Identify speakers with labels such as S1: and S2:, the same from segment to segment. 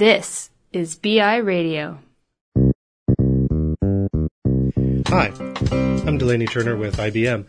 S1: This is BI Radio.
S2: Hi, I'm Delaney Turner with IBM.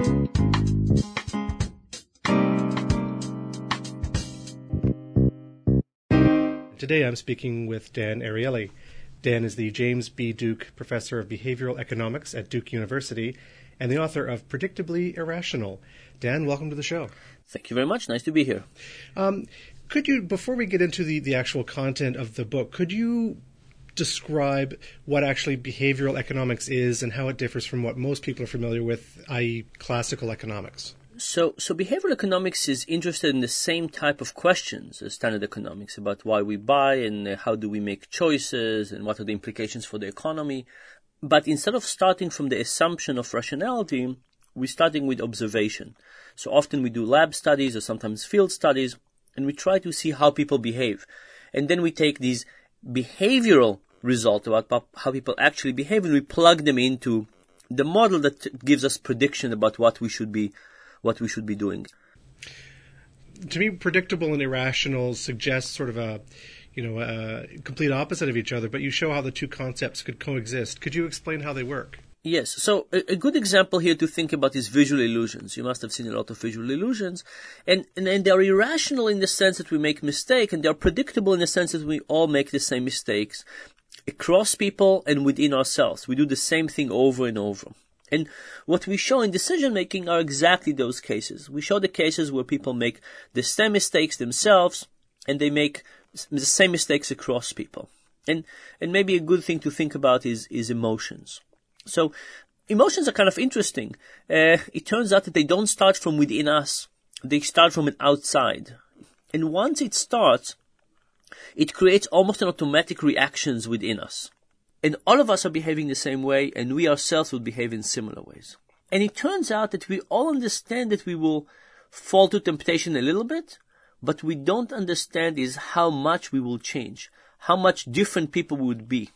S2: Today I'm speaking with Dan Ariely. Dan is the James B. Duke Professor of Behavioral Economics at Duke University and the author of Predictably Irrational. Dan, welcome to the show.
S3: Thank you very much. Nice to be here.
S2: Could you, before we get into the actual content of the book, could you describe what actually behavioral economics is and how it differs from what most people are familiar with, i.e. classical economics?
S3: So behavioral economics is interested in the same type of questions as standard economics about why we buy and how do we make choices and what are the implications for the economy. But instead of starting from the assumption of rationality, we're starting with observation. So often we do lab studies or sometimes field studies, and we try to see how people behave. And then we take these behavioral results about how people actually behave, and we plug them into the model that gives us prediction about what we should be doing.
S2: To me, predictable and irrational suggest sort of a complete opposite of each other, but you show how the two concepts could coexist. Could you explain how they work?
S3: Yes. So a good example here to think about is visual illusions. You must have seen a lot of visual illusions. And they're irrational in the sense that we make mistakes, and they're predictable in the sense that we all make the same mistakes across people and within ourselves. We do the same thing over and over. And what we show in decision-making are exactly those cases. We show the cases where people make the same mistakes themselves, and they make the same mistakes across people. And maybe a good thing to think about is emotions. So emotions are kind of interesting. It turns out that they don't start from within us. They start from an outside. And once it starts, it creates almost an automatic reactions within us. And all of us are behaving the same way, and we ourselves will behave in similar ways. And it turns out that we all understand that we will fall to temptation a little bit, but we don't understand is how much we will change, how much different people would be.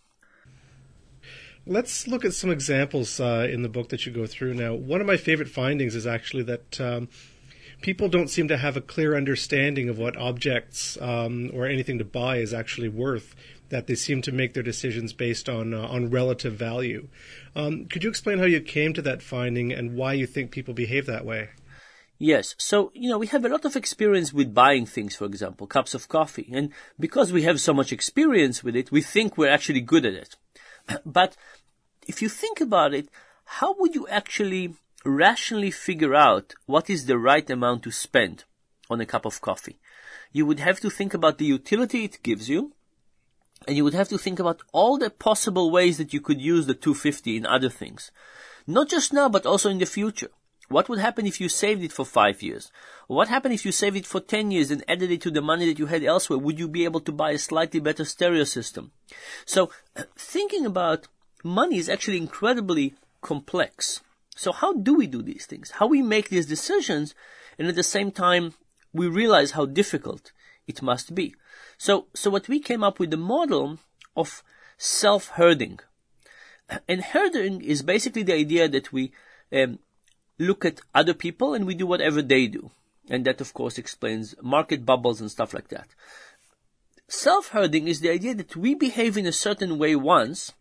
S2: Let's look at some examples in the book that you go through now. One of my favorite findings is actually that people don't seem to have a clear understanding of what objects or anything to buy is actually worth, that they seem to make their decisions based on relative value. Could you explain how you came to that finding and why you think people behave that way?
S3: Yes. So, we have a lot of experience with buying things, for example, cups of coffee. And because we have so much experience with it, we think we're actually good at it. But if you think about it, how would you actually rationally figure out what is the right amount to spend on a cup of coffee? You would have to think about the utility it gives you, and you would have to think about all the possible ways that you could use the $2.50 in other things. Not just now, but also in the future. What would happen if you saved it for 5 years? What happened if you saved it for 10 years and added it to the money that you had elsewhere? Would you be able to buy a slightly better stereo system? So thinking about money is actually incredibly complex. So how do we do these things? How we make these decisions, and at the same time we realize how difficult it must be. So what we came up with the model of self-herding. And herding is basically the idea that we look at other people and we do whatever they do. And that, of course, explains market bubbles and stuff like that. Self-herding is the idea that we behave in a certain way once,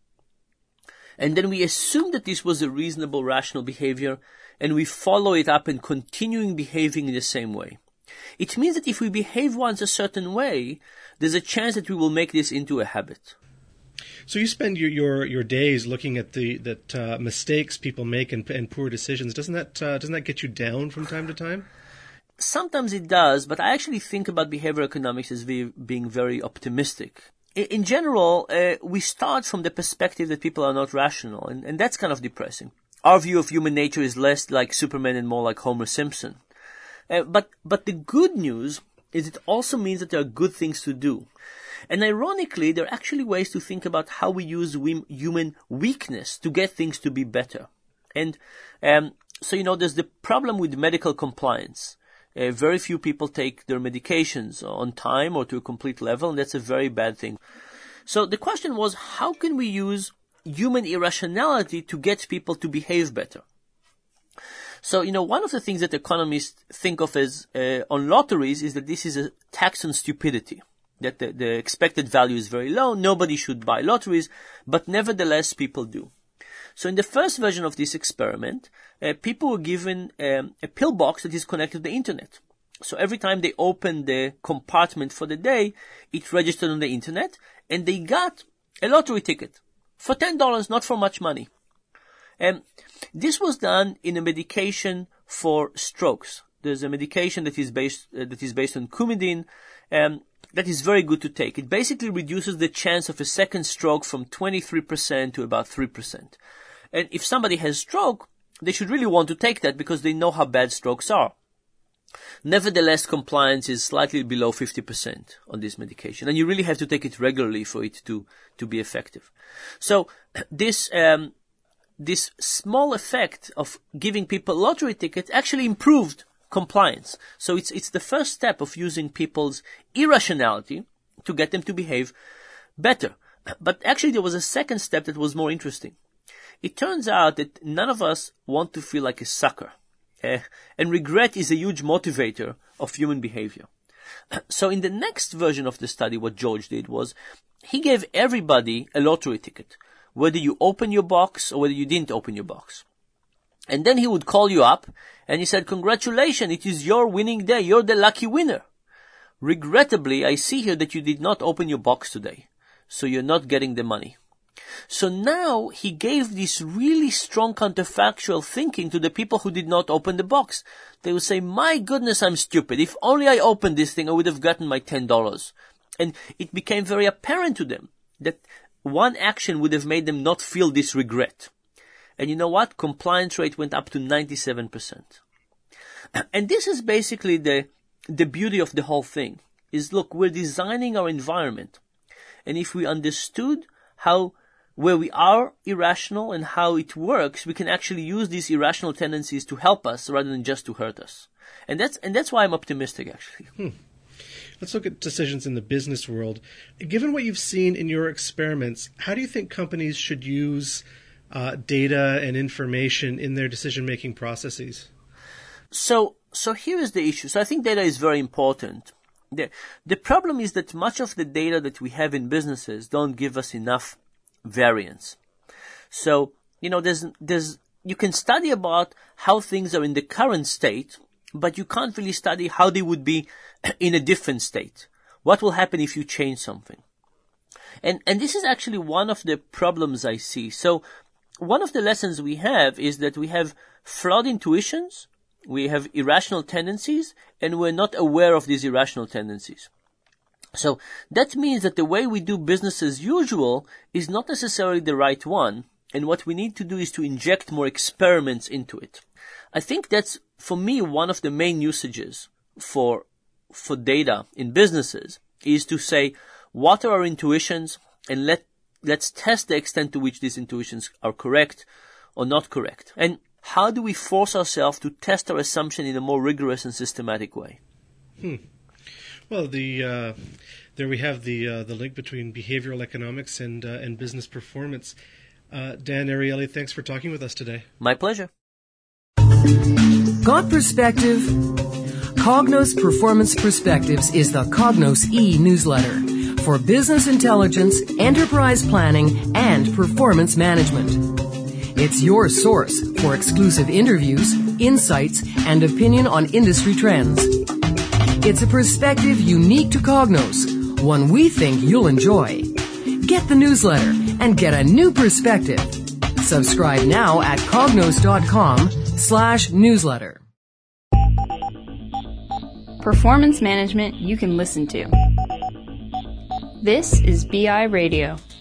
S3: and then we assume that this was a reasonable, rational behavior, and we follow it up and continuing behaving in the same way. It means that if we behave once a certain way, there's a chance that we will make this into a habit.
S2: So you spend your days looking at that mistakes people make and poor decisions. Doesn't that get you down from time to time?
S3: Sometimes it does, but I actually think about behavioral economics as being very optimistic. In general, we start from the perspective that people are not rational, and that's kind of depressing. Our view of human nature is less like Superman and more like Homer Simpson. But the good news is it also means that there are good things to do. And ironically, there are actually ways to think about how we use human weakness to get things to be better. And so, there's the problem with medical compliance. Very few people take their medications on time or to a complete level, and that's a very bad thing. So the question was, how can we use human irrationality to get people to behave better? So, one of the things that economists think of as on lotteries is that this is a tax on stupidity. that the expected value is very low, nobody should buy lotteries, but nevertheless people do. So in the first version of this experiment, people were given a pillbox that is connected to the internet. So every time they opened the compartment for the day, it registered on the internet, and they got a lottery ticket for $10, not for much money. This was done in a medication for strokes. There's a medication that is based on Coumadin, that is very good to take. It basically reduces the chance of a second stroke from 23% to about 3%. And if somebody has stroke, they should really want to take that because they know how bad strokes are. Nevertheless, compliance is slightly below 50% on this medication, and you really have to take it regularly for it to be effective. So this small effect of giving people lottery tickets actually improved compliance. So it's the first step of using people's irrationality to get them to behave better. But actually there was a second step that was more interesting. It turns out that none of us want to feel like a sucker. And regret is a huge motivator of human behavior. So in the next version of the study, what George did was he gave everybody a lottery ticket, whether you open your box or whether you didn't open your box. And then he would call you up and he said, "Congratulations, it is your winning day. You're the lucky winner. Regrettably, I see here that you did not open your box today, so you're not getting the money." So now he gave this really strong counterfactual thinking to the people who did not open the box. They would say, "My goodness, I'm stupid. If only I opened this thing, I would have gotten my $10. And it became very apparent to them that one action would have made them not feel this regret. And you know what? Compliance rate went up to 97%. And this is basically the beauty of the whole thing. Is look, we're designing our environment. And if we understood where we are irrational and how it works, we can actually use these irrational tendencies to help us rather than just to hurt us. And that's why I'm optimistic, actually.
S2: Let's look at decisions in the business world. Given what you've seen in your experiments, how do you think companies should use data and information in their decision-making processes?
S3: So here is the issue. So I think data is very important. The problem is that much of the data that we have in businesses don't give us enough variance. So, you can study about how things are in the current state, but you can't really study how they would be in a different state. What will happen if you change something? And this is actually one of the problems I see. So, one of the lessons we have is that we have flawed intuitions, we have irrational tendencies, and we're not aware of these irrational tendencies. So that means that the way we do business as usual is not necessarily the right one, and what we need to do is to inject more experiments into it. I think that's, for me, one of the main usages for data in businesses is to say, what are our intuitions, and let's test the extent to which these intuitions are correct or not correct. And how do we force ourselves to test our assumption in a more rigorous and systematic way?
S2: Well, there we have the link between behavioral economics and business performance. Dan Ariely, thanks for talking with us today.
S3: My pleasure.
S4: Got perspective? Cognos Performance Perspectives is the Cognos e-newsletter for business intelligence, enterprise planning, and performance management. It's your source for exclusive interviews, insights, and opinion on industry trends. It's a perspective unique to Cognos, one we think you'll enjoy. Get the newsletter and get a new perspective. Subscribe now at cognos.com/newsletter.
S1: Performance management you can listen to. This is BI Radio.